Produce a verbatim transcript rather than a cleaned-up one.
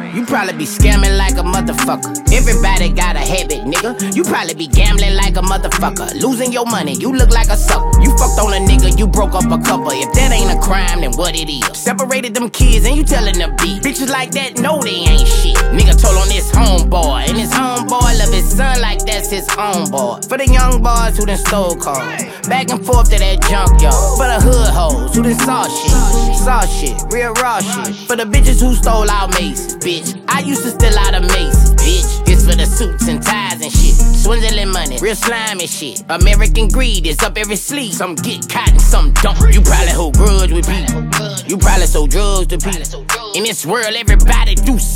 You probably be scamming like a motherfucker. Everybody got a habit, nigga. You probably be gambling like a motherfucker. Losing your money, you look like a sucker. You fucked on a nigga, you broke up a couple. If that ain't a crime, then what it is? Separated them kids and you telling them beat. Bitches like that know they ain't shit. Nigga told on this homeboy, and his homeboy love his son like that's his homeboy. For the young boys who done stole cars, back and forth to that junkyard. For the hood hoes who done saw shit, saw shit, real raw shit. For the bitches who stole our maces, bitch. I used to steal out of maces, bitch. It's for the suits and ties and shit. Swindling money, real slimy shit. American greed is up every sleeve. Some get caught and some don't. You probably hold grudge with people. You probably sold drugs to people. In this world, everybody do